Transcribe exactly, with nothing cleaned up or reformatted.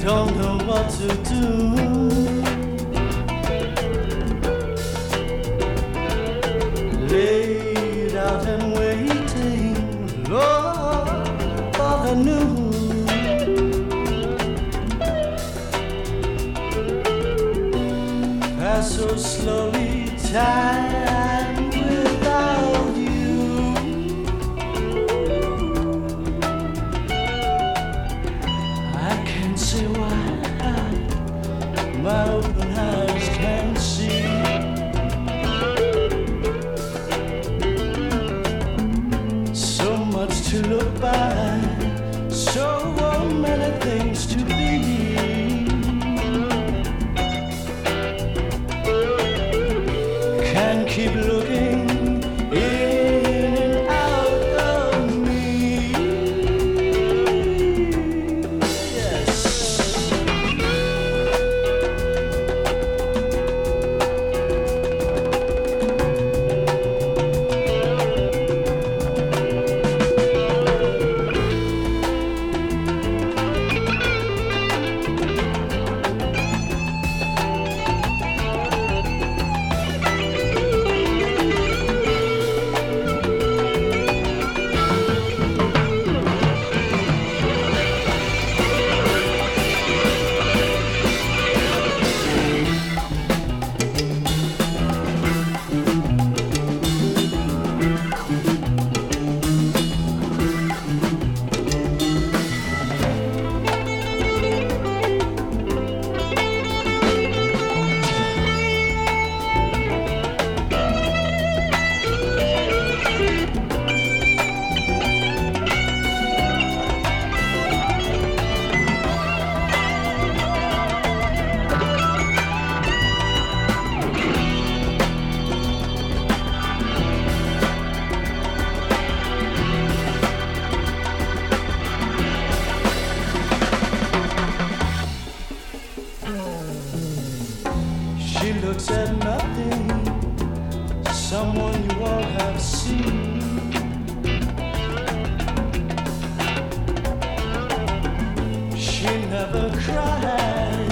don't know what to do. Laid out and waiting, Lord, for the news. Pass so slowly, time without you. I can't say why my open eyes can't see. So much to look by, so many things to be. Can't keep looking in and out of me. Yes. She looks at nothing, someone you all have seen. She never cries.